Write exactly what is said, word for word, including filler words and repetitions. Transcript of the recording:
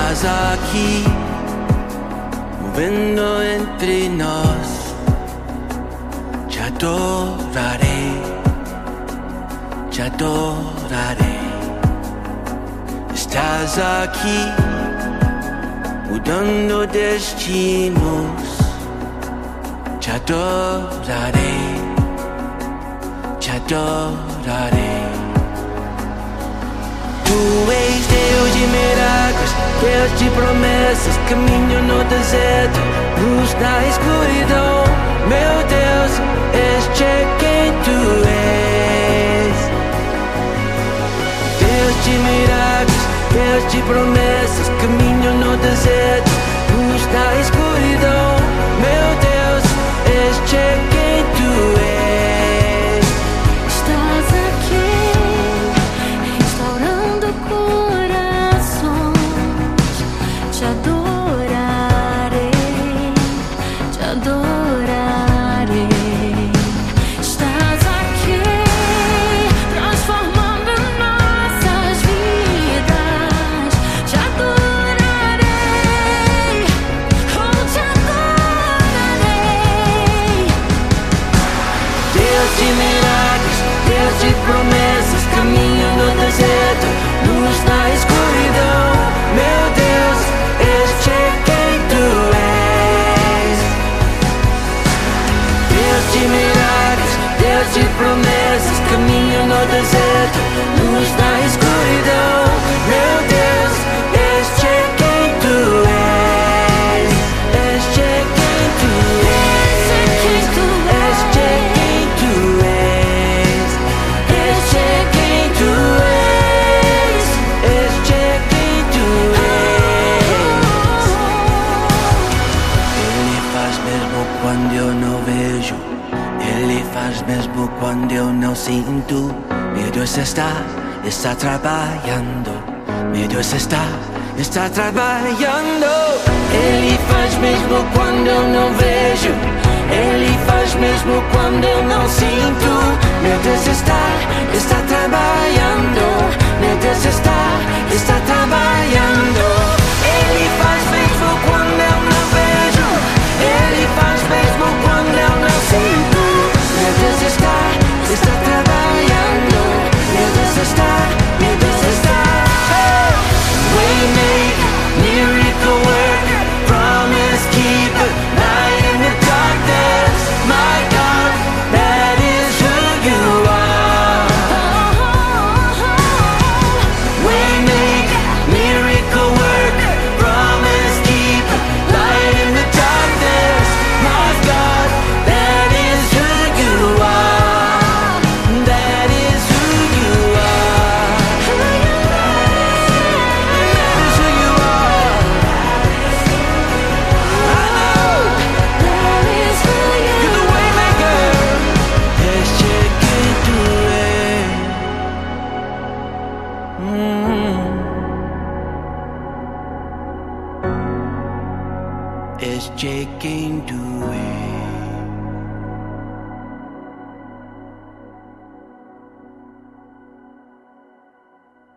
Estás aqui, movendo entre nós. Te adorarei, te adorarei. Estás aqui, mudando destinos. Te adorarei, te adorarei. Tu és Deus de milagres, Deus de promessas, caminho no deserto, luz na escuridão. Meu Deus, este é quem tu és. Deus de milagres, Deus de promessas, caminho no deserto, luz na escuridão. Meu Deus, este é quem tu és. Estás aqui, restaurando corações. Te adorarei, te adorarei. Estás aqui, transformando nossas vidas. Te adorarei, oh, te adorarei. Deus de milagres, Deus de promessas, caminho no deserto, luz na escuridão. Meu Deus, este é quem tu és. Deus de milagres, Deus de promessas, caminho no deserto, luz na escuridão. Meu Deus, este é quem tu és. Este é quem tu és. Este é quem tu és. Este é quem tu és. Este é quem tu és. Ele faz mesmo quando eu não vejo. Ele faz mesmo quando eu não sinto. Meu Deus está, está trabalhando. Meu Deus está, está trabalhando. Ele faz mesmo quando eu não vejo. Ele faz mesmo quando eu não sinto. Meu Deus está, está trabalhando. Meu Deus está, está trabalhando. Ele faz mesmo quando eu não vejo. Ele faz mesmo quando eu não sinto. Meu Deus está, está trabalhando. Meu Deus está, meu Deus está. Waymaker, miracle worker, promise keeper, light in the darkness. My God, that is who you are. Waymaker, miracle worker, promise keeper, light in the darkness. My God, that is who you are. That is who you are. That is who you are. I know. You're the waymaker. Este é quem tu és. Hum. Este é quem tu és.